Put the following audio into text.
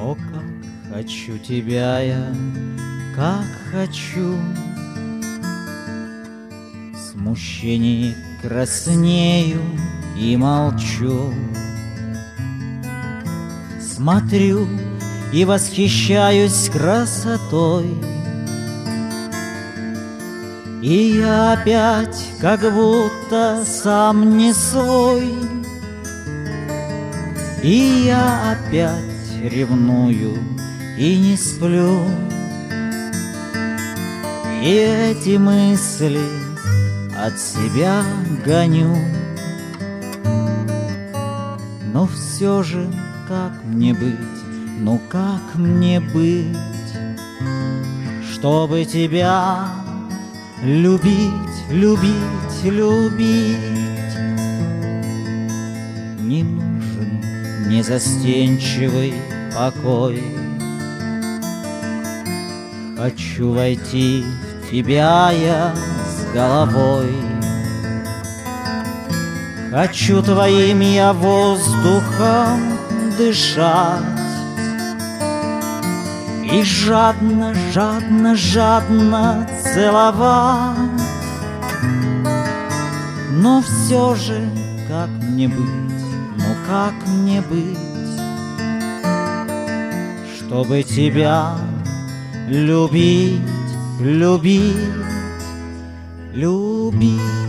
О, как хочу тебя я, как хочу. В смущении краснею и молчу. Смотрю и восхищаюсь красотой, и я опять как будто сам не свой, и я опять ревную и не сплю. И эти мысли от себя гоню. Но все же, как мне быть, ну как мне быть, чтобы тебя любить, любить, любить? Не нужен незастенчивый покой. Хочу войти в тебя я с головой. Хочу твоим я воздухом дышать и жадно, жадно, жадно целовать. Но все же, как мне быть, ну как мне быть, чтобы тебя любить, любить, любить?